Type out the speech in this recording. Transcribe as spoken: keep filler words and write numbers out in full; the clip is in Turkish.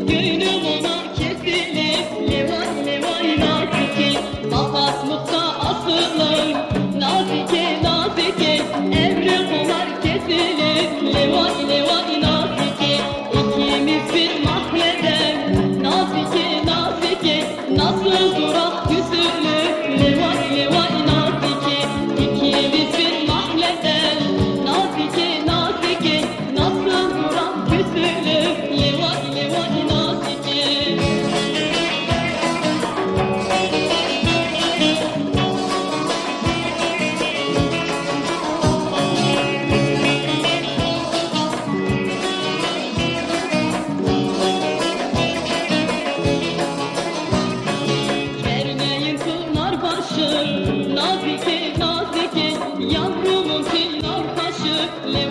Gönlüm ona kesilir, levay levay nazike. Papaz mutta asılır, nazike nazike. Emre konar kesilir, levay levay nazike. İkimiz bir mahreden, nazike nazike. Nasıl durak küsülür, levay levay nazike. İkimiz bir mahreden, nazike nazike. Nasıl durak küsülür, levay levay nazike. Vermeyin pınar başı, nazike nazike. Yavrumun pinar taşı,